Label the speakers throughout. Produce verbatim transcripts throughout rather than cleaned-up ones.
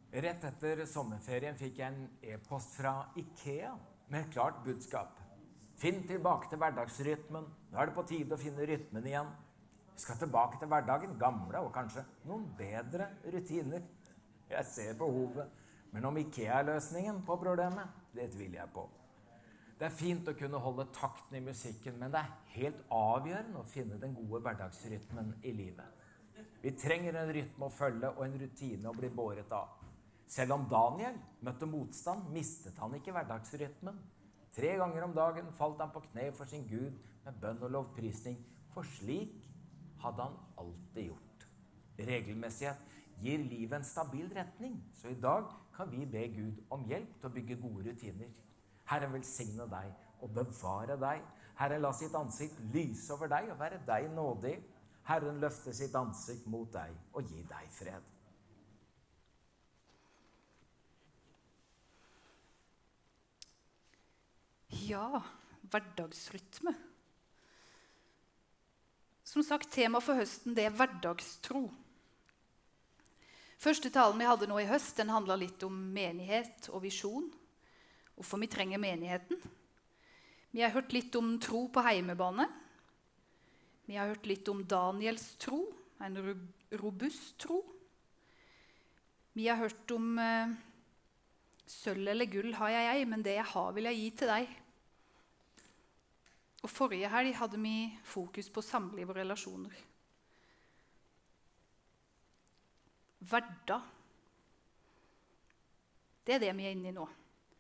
Speaker 1: Rett etter sommerferien fikk jeg en e-post fra IKEA med et klart budskap. Finn tilbake til hverdagsrytmen. Nå er det på tide å finne rytmen igjen. Vi skal tilbake til hverdagen, gamle og kanskje noen bedre rutiner. Jeg ser behovet, men om IKEA er løsningen på problemet, det tviler jeg på. Det er fint å kunne holde takten i musikken, men det er helt avgjørende å finne den gode hverdagsrytmen i livet. Vi trenger en rytme å følge og en rutine å bli båret av. Selv om Daniel møtte motstand, mistet han ikke hverdagsrytmen. Tre ganger om dagen falt han på kne for sin Gud med bønn og lovprisning, for slik hadde han alltid gjort. Regelmessighet gir livet en stabil retning, så i dag kan vi be Gud om hjelp til å bygge gode rutiner. Herren velsigne deg og bevare deg. Herren la sitt ansikt lyse over deg og være deg nådig. Herren løfter sitt ansikt mot deg og gi deg fred.
Speaker 2: Ja, hverdagsrytme. Som sagt, tema for høsten det er hverdagstro. Første talen vi hadde nå i høst, den handlet litt om menighet og visjon. Hvorfor vi trenger menigheten. Vi har hørt litt om tro på heimebane. Vi har hørt litt om Daniels tro, en robust tro. Vi har hørt om eh, sølv eller gull har jeg ei, men det jeg har vil jeg gi til deg. Og forrige helg hadde vi fokus på samliv og relasjoner. Hverdag. Det er det vi er inne i nå.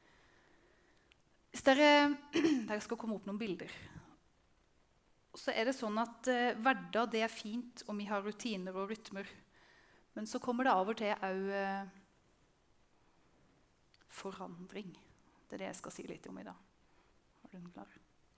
Speaker 2: Hvis dere, dere skal komme opp noen bilder, så er det sånn at eh, hverdag det er fint, og vi har rutiner og rytmer. Men så kommer det av og til også eh, forandring. Det er det jeg skal si litt om i dag. Har du den klar?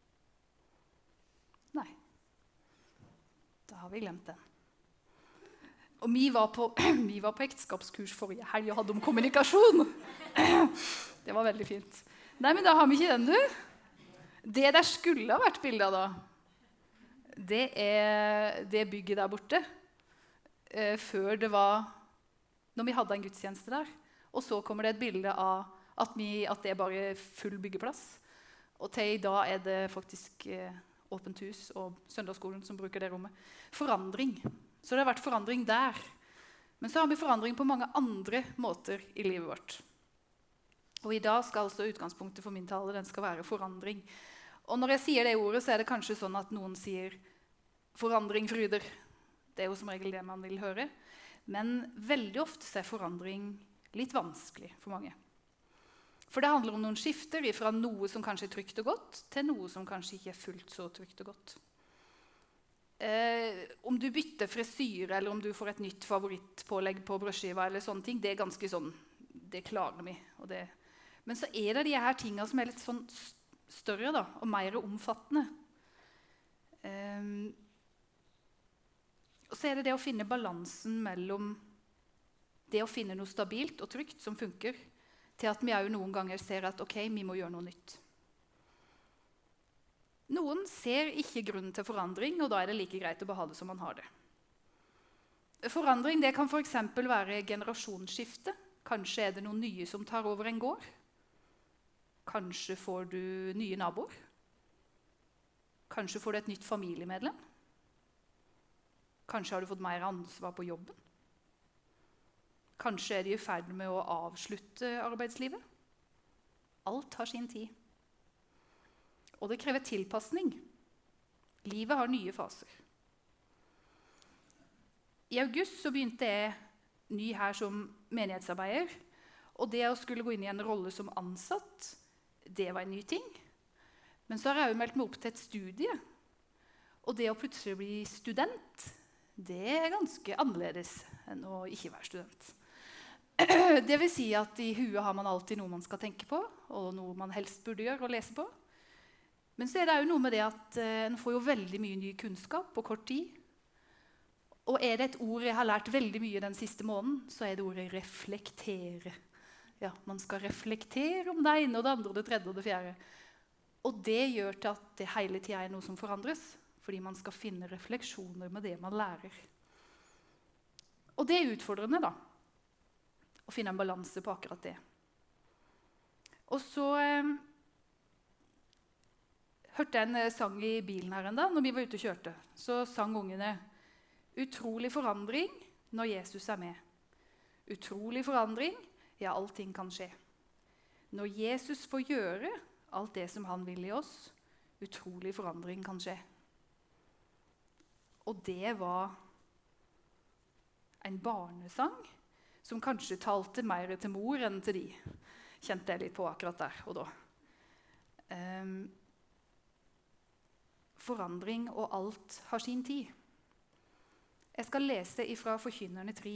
Speaker 2: Nei. Da har vi glemt den. Og vi var på, vi var på ekteskapskurs forrige helg og hadde om kommunikasjon. Det var veldig fint. Nei, men da har vi ikke den, du. Det der skulle ha vært bildet da, det er det bygget der borte. Eh, før det var, når vi hadde en gudstjeneste der. Og så kommer det et bilde av at, vi, at det er bare full byggeplass. Og til i dag er det faktisk eh, åpent hus og søndagsskolen som bruker det rommet. Forandring. Så det har vært forandring der. Men så har vi forandring på mange andre måter i livet vårt. Og i dag skal altså utgangspunktet for min tale, den skal være forandring. Og når jeg sier det ordet, så er det kanskje sånn at noen sier forandring fryder. Det er jo som regel det man vil høre. Men veldig ofte så er forandring litt vanskelig for mange. For det handler om noen skifter fra noe som kanskje er trygt og godt, til noe som kanskje ikke er fullt så trygt og godt. Eh, om du bytter frisyre, eller om du får et nytt favorittpålegg på brødskiva, eller sånne ting, det er ganske sånn, det klarer vi. Og det. Men så er det de her tingene som er litt sånn større da, og mer omfattende. Eh, og så er det det å finne balansen mellom det å finne noe stabilt og trygt som funker, til at vi jo noen ganger ser at ok, vi må gjøre noe nytt. Noen ser ikke grunn til forandring, og da er det like greit å bare ha det som man har det. Forandring det kan for eksempel være generasjonsskifte. Kanskje er det noen nye som tar over en gård. Kanskje får du nye naboer. Kanskje får du et nytt familiemedlem. Kanskje har du fått mer ansvar på jobben. Kanskje er de i ferd med å avslutte arbeidslivet. Alt har sin tid. Og det krever tilpasning. Livet har nye faser. I august så begynte jeg ny her som menighetsarbeider. Og det å skulle gå inn i en rolle som ansatt, det var en ny ting. Men så har jeg jo meldt meg opp til et studie. Og det å plutselig bli student, det er ganske annerledes enn å ikke være student. Det vil si at i huet har man alltid noe man skal tenke på, og noe man helst burde gjøre og lese på. Men så er det jo noe med det at eh, en får jo veldig mye ny kunnskap på kort tid. Og er det et ord jeg har lært veldig mye den siste måneden, så er det ordet reflektere. Ja, man skal reflektere om det ene og det andre, det tredje og det fjerde. Og det gjør til at det hele tiden er noe som forandres, fordi man skal finne refleksjoner med det man lærer. Og det er utfordrende da. og finne en balanse på akkurat det. Og så eh, hørte jeg en eh, sang i bilen her en dag, når vi var ute og kjørte. Så sang ungene, utrolig forandring når Jesus er med. Utrolig forandring, ja, allting kan skje. Når Jesus får gjøre alt det som han vil i oss, utrolig forandring kan skje. Og det var en barnesang som kanskje talte mer til mor enn til de. Kjente jeg litt på akkurat der og da. Um, forandring og alt har sin tid. Jeg skal lese ifra Forkynnerne tre.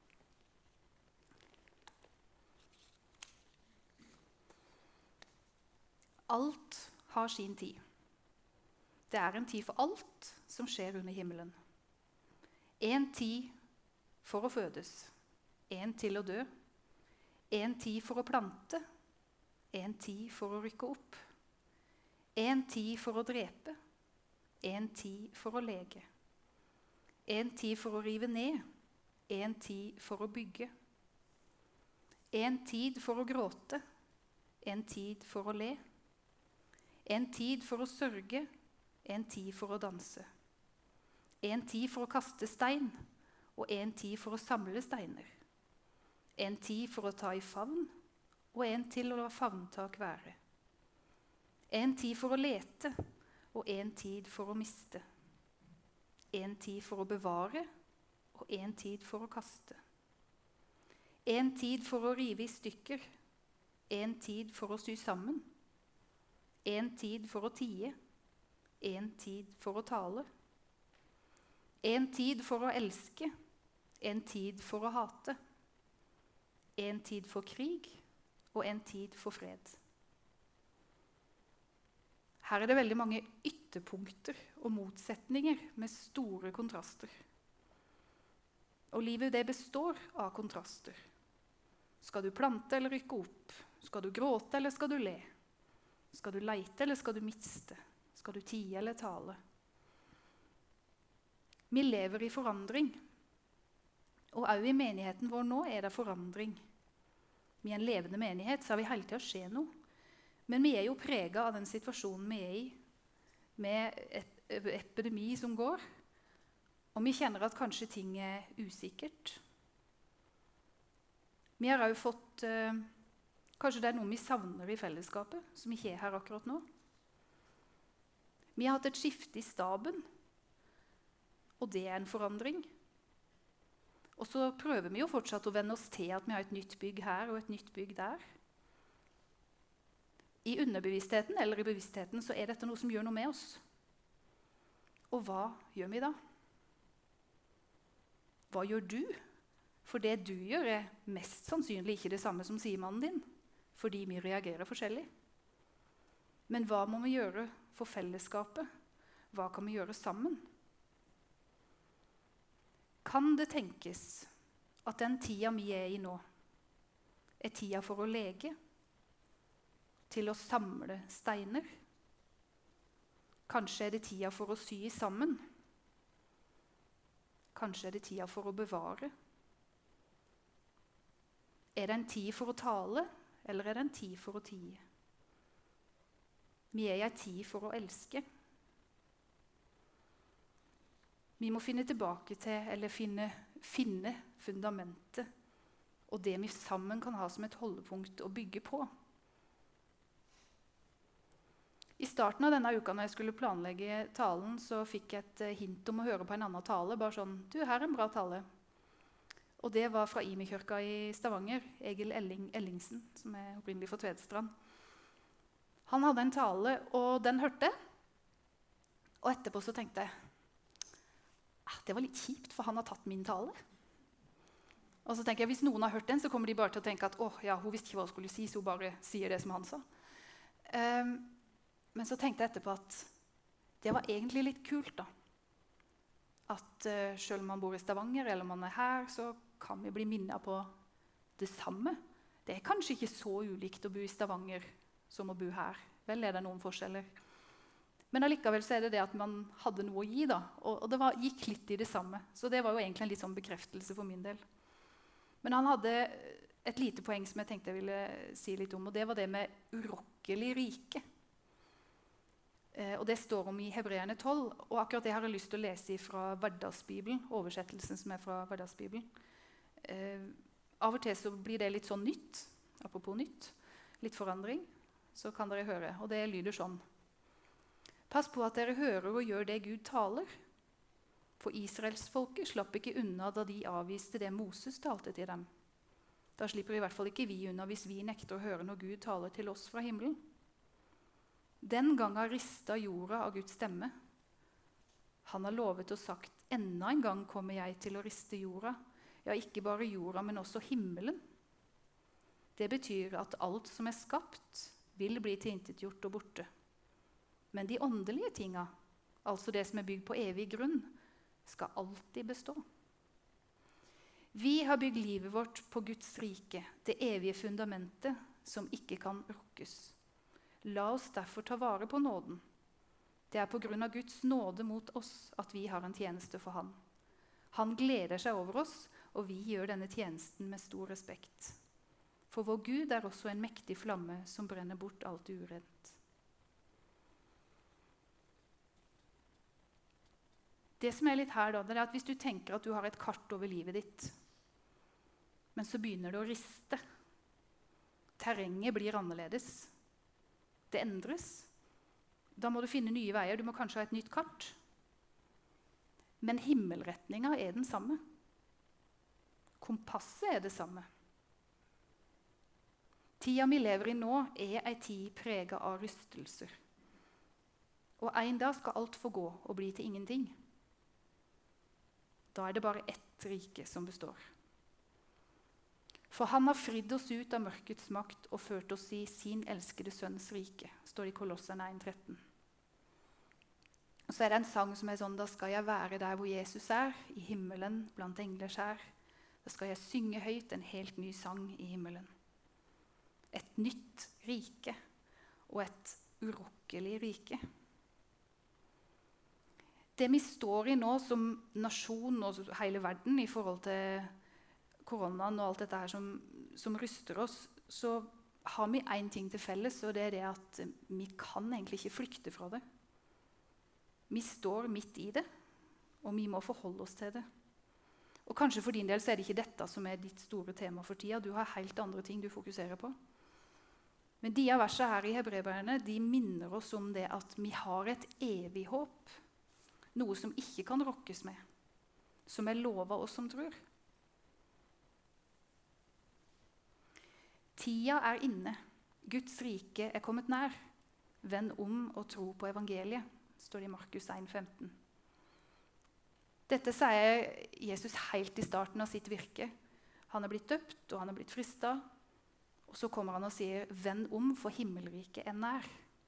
Speaker 2: Alt har sin tid. Det er en tid for alt som skjer under himmelen. En tid for å fødes, en til å dø, en tid for å plante, en tid for å rykke opp, en tid for å drepe, en tid for å lege, en tid for å rive ned, en tid for å bygge, en tid for å gråte, en tid for å le, en tid for å sørge, en tid for å danse, en tid for å kaste stein, og en tid for å samle steiner, en tid for å ta i favn, og en til å la favntak være, en tid for å lete, og en tid for å miste, en tid for å bevare, og en tid for å kaste, en tid for å rive i stykker, en tid for å sy sammen, en tid for å tie, en tid for å tale, en tid for å elske, en tid for å hate, en tid for krig og en tid for fred. Her er det veldig mange ytterpunkter og motsetninger med store kontraster. Og livet det består av kontraster. Skal du plante eller rykke opp? Skal du gråte eller skal du le? Skal du leite eller skal du miste? Skal du tie eller tale? Vi lever i forandring. Og også i menigheten vår nå er det forandring. Vi er en levende menighet, så har vi hele tiden skje noe. Men vi er jo preget av den situasjonen vi er i, med et epidemi som går. Og vi kjenner at kanskje ting er usikkert. Vi har også fått, eh, kanskje det er noe vi savner i fellesskapet, som ikke er her akkurat nå. Vi har hatt et skifte i staben, og det er en forandring. Og så prøver vi jo fortsatt å vende oss til at vi har et nytt bygg her og et nytt bygg der. I underbevisstheten eller i bevisstheten så er dette noe som gjør noe med oss. Og hva gjør vi da? Hva gjør du? For det du gjør er mest sannsynlig ikke det samme som sidemannen din, fordi vi reagerer forskjellig. Men hva må vi gjøre for fellesskapet? Hva kan vi gjøre sammen? Kan det tenkes at den tida vi er i nå, er tida for å lege, til å samle steiner? Kanskje er det tida for å sy sammen? Kanskje er det tida for å bevare? Er det en tid for å tale, eller er det en tid for å tie? Vi er i en tid for å elske. Vi må finne tilbake til, eller finne, finne fundamentet, og det vi sammen kan ha som et holdepunkt å bygge på. I starten av denne uka når jeg skulle planlegge talen, så fikk jeg et hint om å høre på en annen tale. Bare sånn, du, her er en bra tale. Og det var fra Imi-kirka i Stavanger, Egil Elling, Ellingsen, som er opprinnelig fra Tvedstrand. Han hadde en tale, og den hørte jeg. Og etterpå så tenkte jeg, ah, det var litt kjipt, for han har tatt min tale. Og så tenker jeg, hvis noen har hørt den, så kommer de bare til å tenke at åh, ja, hun visste ikke hva hun skulle si, så hun bare sier det som han sa. Um, Men så tenkte jeg etterpå at det var egentlig litt kult, da. At uh, selv om man bor i Stavanger eller man er her, så kan vi bli minnet på det samme. Det er kanskje ikke så ulikt å bo i Stavanger som å bo her. Vel er det noen forskjeller. Men allikevel så er det det at man hadde noe å gi, da. Og, og det var, gikk litt i det samme. Så det var jo egentlig en litt sånn bekreftelse for min del. Men han hadde et lite poeng som jeg tenkte jeg ville si litt om, og det var det med urokkelig rike. Eh, og det står om i Hebreerne tolv, og akkurat det har jeg lyst til å lese fra Hverdagsbibelen, oversettelsen som er fra Hverdagsbibelen. Eh, av og til så blir det litt sånn nytt, apropos nytt, litt forandring, så kan dere høre, og det lyder sånn. Pass på at dere hører og gjør det Gud taler. For Israelsfolket slapp ikke unna da de avviste det Moses talte til dem. Da slipper i hvert fall ikke vi unna hvis vi nekter å høre når Gud taler til oss fra himmelen. Den gangen ristet jorda av Guds stemme. Han har lovet og sagt, enda en gang kommer jeg til å riste jorda. Ja, ikke bare jorda, men også himmelen. Det betyr at alt som er skapt, vil bli tilintetgjort og borte. Men de åndelige tinga, altså det som er bygd på evig grunn, skal alltid bestå. Vi har bygd livet vårt på Guds rike, det evige fundamentet som ikke kan rokkes. La oss derfor ta vare på nåden. Det er på grunn av Guds nåde mot oss at vi har en tjeneste for Han. Han gleder seg over oss, og vi gjør denne tjenesten med stor respekt. For vår Gud er også en mektig flamme som brenner bort alt urent. Det som er litt her da, det er at hvis du tenker at du har et kart over livet ditt, men så begynner det å riste. Terrenget blir annerledes. Det endres. Da må du finne nye veier. Du må kanskje ha et nytt kart. Men himmelretninga er den samme. Kompasset er det samme. Tida vi lever i nå er ei tid preget av rystelser. Og en dag skal alt få gå og bli til ingenting. Da er det bare ett rike som består. For han har fridd oss ut av mørkets makt og ført oss i sin elskede sønns rike, står det i Kolosserne en tretten. Og så er det en sang som er sånn, da skal jeg være der hvor Jesus er, i himmelen blant englers hær. Da skal jeg synge høyt en helt ny sang i himmelen. Et nytt rike og et urokkelig rike. Det vi står i nå som nasjon og hele verden i forhold til koronaen og alt dette her som, som ryster oss, så har vi en ting til felles, og det er det at vi kan egentlig ikke flykte fra det. Vi står midt i det, og vi må forholde oss til det. Og kanskje for din del så er det ikke dette som er ditt store tema for tida. Du har helt andre ting du fokuserer på. Men de av versene her i Hebreerne, de minner oss om det at vi har et evig håp. Noe som ikke kan rokkes med, som er lovet oss som tror. Tida er inne. Guds rike er kommet nær. Vend om og tro på evangeliet, står det i Markus en femten. Dette sier Jesus helt i starten av sitt virke. Han er blitt døpt, og han er blitt fristet. Og så kommer han og sier, vend om, for himmelriket er nær.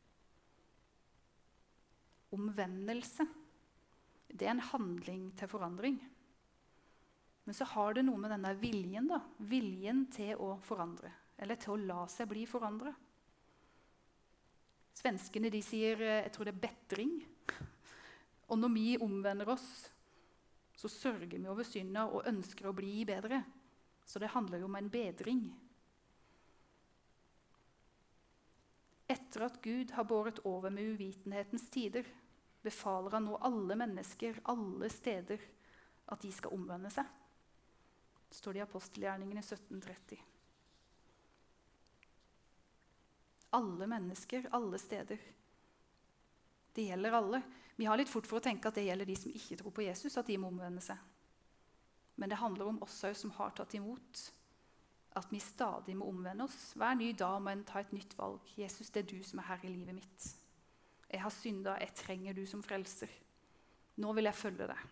Speaker 2: Omvendelse. Det er en handling til forandring. Men så har det noe med denne viljen, da. Viljen til å forandre. Eller til å la seg bli forandret. Svenskene de sier, jeg tror det er bettring. Og når vi omvender oss, så sørger vi over synda og ønsker å bli bedre. Så det handler jo om en bedring. Etter at Gud har båret over med uvitenhetens tider, befaler han nå alle mennesker, alle steder, at de skal omvende seg. Det står det i apostelgjerningene sytten tretti. Alle mennesker, alle steder. Det gjelder alle. Vi har litt fort for å tenke at det gjelder de som ikke tror på Jesus, at de må omvende seg. Men det handler om oss som har tatt imot, at vi stadig må omvende oss. Hver ny dag må en ta et nytt valg. Jesus, det er du som er herre i livet mitt. Jeg har syndet, jeg trenger du som frelser. Nå vil jeg følge deg.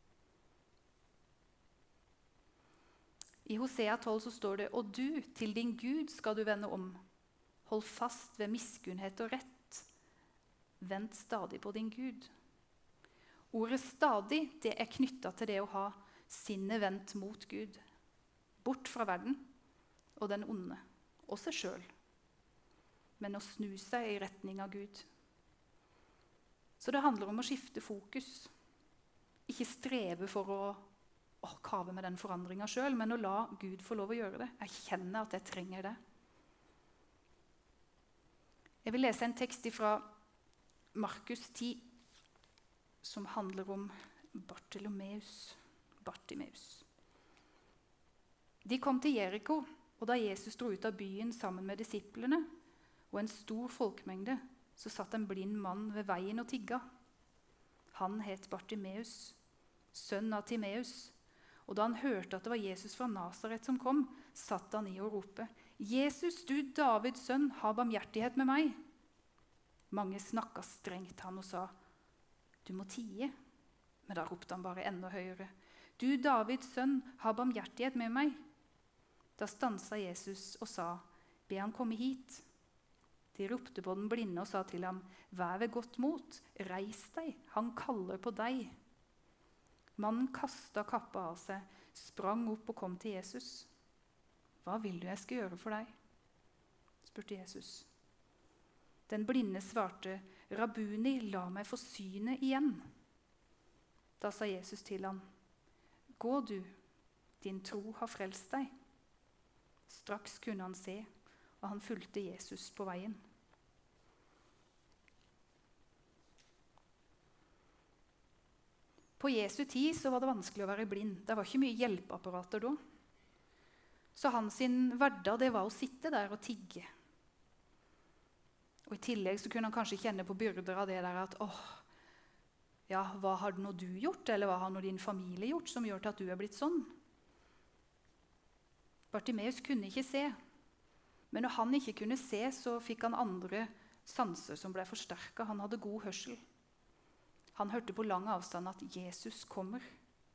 Speaker 2: I Hosea tolv så står det, og du, til din Gud skal du vende om. Hold fast ved miskunnhet og rett. Vent stadig på din Gud. Ordet stadig, det er knyttet til det å ha sinnet vendt mot Gud. Bort fra verden og den onde, og seg selv. Men å snu seg i retning av Gud. Så det handler om å skifte fokus. Ikke streve for å å kave med den forandringen selv, men å la Gud få lov å gjøre det. Jeg kjenner at jeg trenger det. Jeg vil lese en tekst fra Markus ti, som handler om Bartimeus. Bartimeus. De kom til Jeriko, og da Jesus dro ut av byen sammen med disiplene og en stor folkemengde, så satt en blind mann ved veien og tigga. Han het Bartimeus, sønn av Timeus, og da han hørte at det var Jesus fra Nasaret som kom, satt han i og ropte: Jesus, du Davids sønn, ha barmhjertighet med meg. Mange snakket strengt han og sa: du må tie. Men da ropte han bare enda høyere: du Davids sønn, ha barmhjertighet med meg. Da stansa Jesus og sa: be han komme hit. De ropte på den blinde og sa til ham: vær ved godt mot, reis deg, han kaller på deg. Mannen kastet kappa av seg, sprang opp og kom til Jesus. Hva vil du jeg skal gjøre for deg? Spurte Jesus. Den blinde svarte: Rabuni, la meg få synet igjen. Da sa Jesus til ham: gå du, din tro har frelst deg. Straks kunne han se, og han fulgte Jesus på veien. På Jesu tid så var det vanskelig å være blind. Det var ikke mye hjelpeapparater da. Så hans hverdag det var å sitte der og tigge. Og i tillegg så kunne han kanskje kjenne på byrder av det der at åh, ja, hva har nå du gjort, eller hva har nå din familie gjort som gjør til at du er blitt sånn? Bartimeus kunne ikke se, men når han ikke kunne se, så fikk han andre sanser som ble forsterket. Han hadde god hørsel. Han hørte på lang avstand at Jesus kommer.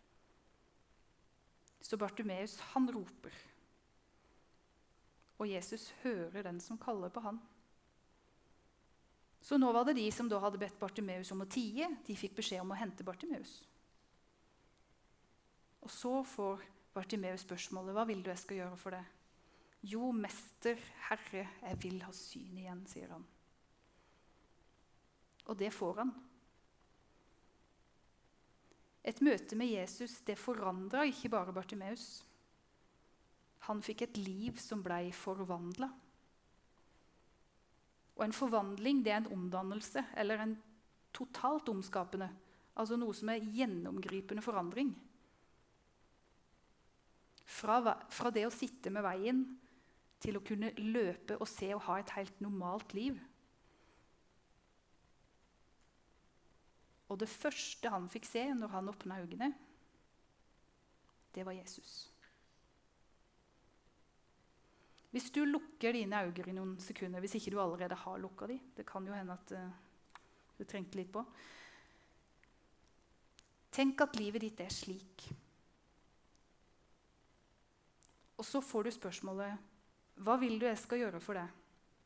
Speaker 2: Så Bartimeus, han roper. Og Jesus hører den som kaller på han. Så nå var det de som da hadde bedt Bartimeus om å tie, de fikk beskjed om å hente Bartimeus. Og så får Bartimeus spørsmålet: hva vil du jeg skal gjøre for det? Jo, mester, herre, jeg vil ha syn igjen, sier han. Og det får han. Et møte med Jesus, det forandret ikke bare Bartimeus. Han fikk et liv som ble forvandlet. Og en forvandling, det er en omdannelse, eller en totalt omskapende. Altså noe som er gjennomgripende forandring. Fra, fra det å sitte med veien, til å kunne løpe og se og ha et helt normalt liv. Og det første han fikk se når han åpnet øynene, det var Jesus. Hvis du lukker dine øyne i noen sekunder, hvis ikke du allerede har lukket dem, det kan jo hende at uh, du trengte litt på. Tenk at livet ditt er slik. Og så får du spørsmålet: hva vil du jeg skal gjøre for deg?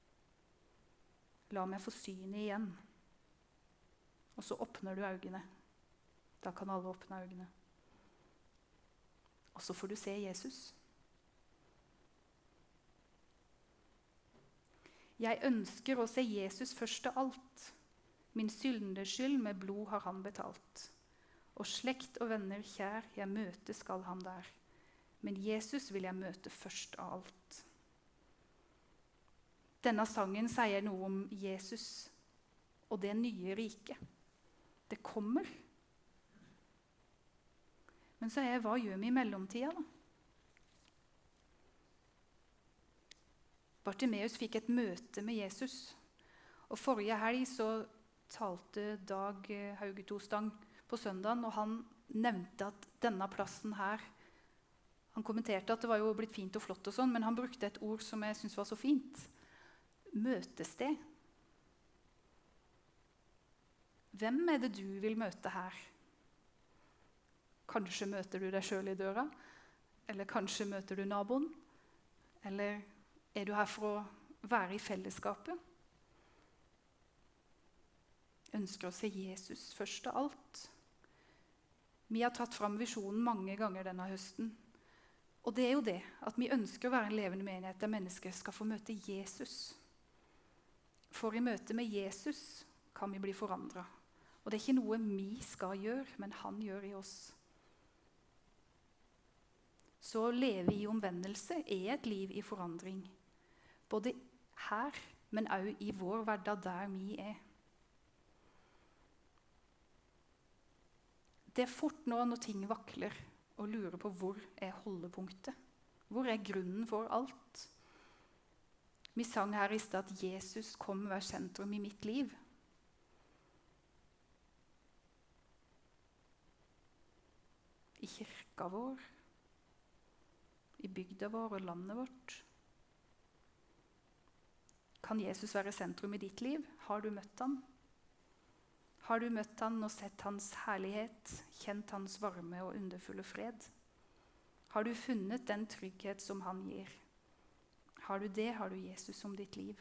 Speaker 2: La meg få synet igjen. Og så åpner du øynene. Da kan alle åpne øynene. Og så får du se Jesus. Jeg ønsker å se Jesus først av alt. Min synders skyld med blod har han betalt. Og slekt og venner kjær, jeg møte skal han der. Men Jesus vil jeg møte først av alt. Denne sangen sier noe om Jesus og det nye riket. Det kommer. Men så er hva gjør vi i mellomtida da? Bartimeus fikk et møte med Jesus. Og forrige helg så talte Dag Haugetostang på søndagen, og han nevnte at denne plassen her, han kommenterte at det var jo blitt fint og flott og sånn, men han brukte et ord som jeg synes var så fint. Møtested. Hvem er det du vil møte her? Kanskje møter du deg selv i døra, eller kanskje møter du naboen, eller er du her for å være i fellesskapet? Ønsker å se Jesus først av alt. Vi har tatt fram visjonen mange ganger denne høsten. Og det er jo det, at vi ønsker å være en levende menighet der mennesker skal få møte Jesus. For i møte med Jesus kan vi bli forandret. Og det er ikke noe vi skal gjøre, men han gjør i oss. Så å leve i omvendelse er et liv i forandring. Både her, men også i vår hverdag der vi er. Det er fort nå når ting vakler, å lure på hvor er holdepunktet. Hvor er grunnen for alt? Vi sang her i sted at Jesus kom være sentrum i mitt liv. I kirka vår, i bygda vår og landet vårt. Kan Jesus være sentrum i ditt liv? Har du møtt han? Har du møtt han og sett hans herlighet, kjent hans varme og underfulle fred? Har du funnet den trygghet som han gir? Har du det, har du Jesus som ditt liv.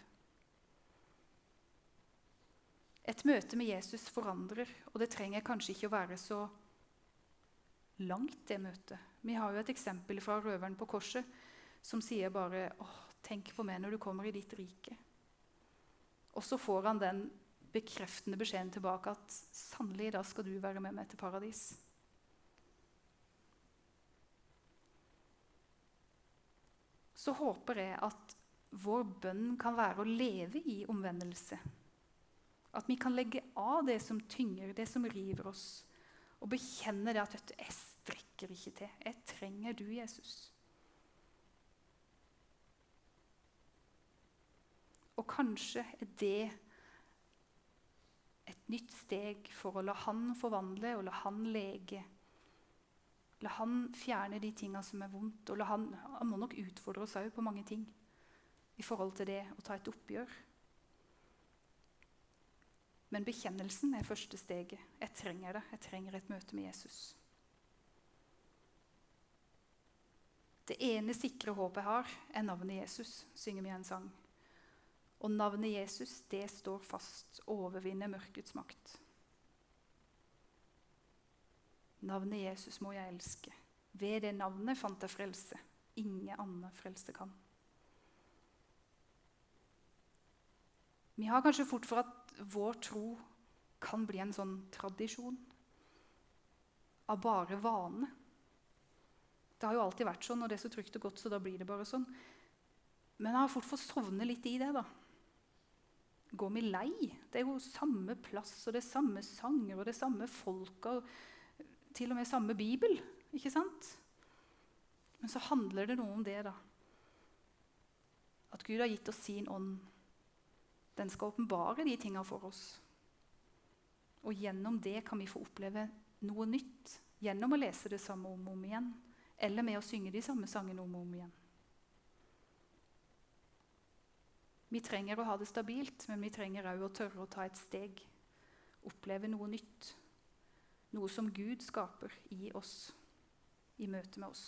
Speaker 2: Et møte med Jesus forandrer, og det trenger kanskje ikke å være så langt det møtet. Vi har jo et eksempel fra røveren på korset, som sier bare, åh, tenk på meg når du kommer i ditt rike. Og så får han den bekreftende beskjeden tilbake at sannelig, da skal du være med meg til paradis. Så håper jeg at vår bønn kan være å leve i omvendelse. At vi kan legge av det som tynger, det som river oss, og bekjenne det at vet du, jeg strekker ikke til. Jeg trenger du, Jesus. Og kanskje er det et nytt steg for å la han forvandle og la han lege. La han fjerne de tingene som er vondt, og la han, han må nok utfordre oss også på mange ting i forhold til det å ta et oppgjør. Men bekjennelsen er første steget. Jeg trenger det. Jeg trenger et møte med Jesus. Det ene sikre håpet jeg har, er navnet Jesus, synger vi en sang. Og navnet Jesus, det står fast, overvinner mørkets makt. Navnet Jesus må jeg elske. Ved det navnet fant jeg frelse. Ingen annen frelse kan. Vi har kanskje fort for at vår tro kan bli en sånn tradisjon av bare vane. Det har jo alltid vært sånn, og det er så trygt og godt, så da blir det bare sånn. Men jeg har fort fått sovne litt i det, da. Går vi lei? Det er jo samme plass, og det er samme sanger, og det er samme folk, og til og med samme Bibel, ikke sant? Men så handler det noe om det, da. At Gud har gitt oss sin ånd. Den skal åpenbare de tingene for oss. Og gjennom det kan vi få oppleve noe nytt. Gjennom å lese det samme om og om igjen. Eller med å synge de samme sangene om og om igjen. Vi trenger å ha det stabilt, men vi trenger også å tørre å ta et steg. Oppleve noe nytt. Noe som Gud skaper i oss. I møte med oss.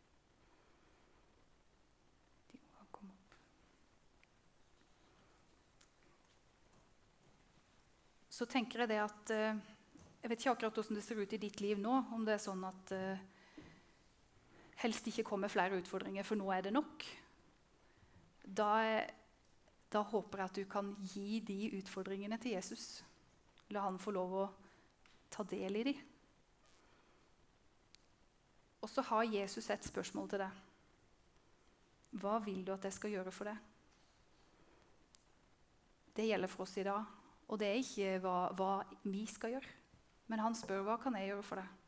Speaker 2: Så tenker jeg det at eh, jeg vet ikke akkurat hvordan det ser ut i ditt liv nå, om det er sånn at eh, helst ikke kommer flere utfordringer, for nå er det nok. Da, er, da håper jeg at du kan gi de utfordringene til Jesus. La han få lov å ta del i de. Og så har Jesus et spørsmål til deg. Hva vil du at jeg skal gjøre for deg? Det gjelder for oss i dag. Og det er ikke hva, hva vi skal gjøre. Men han spør, hva kan jeg gjøre for deg?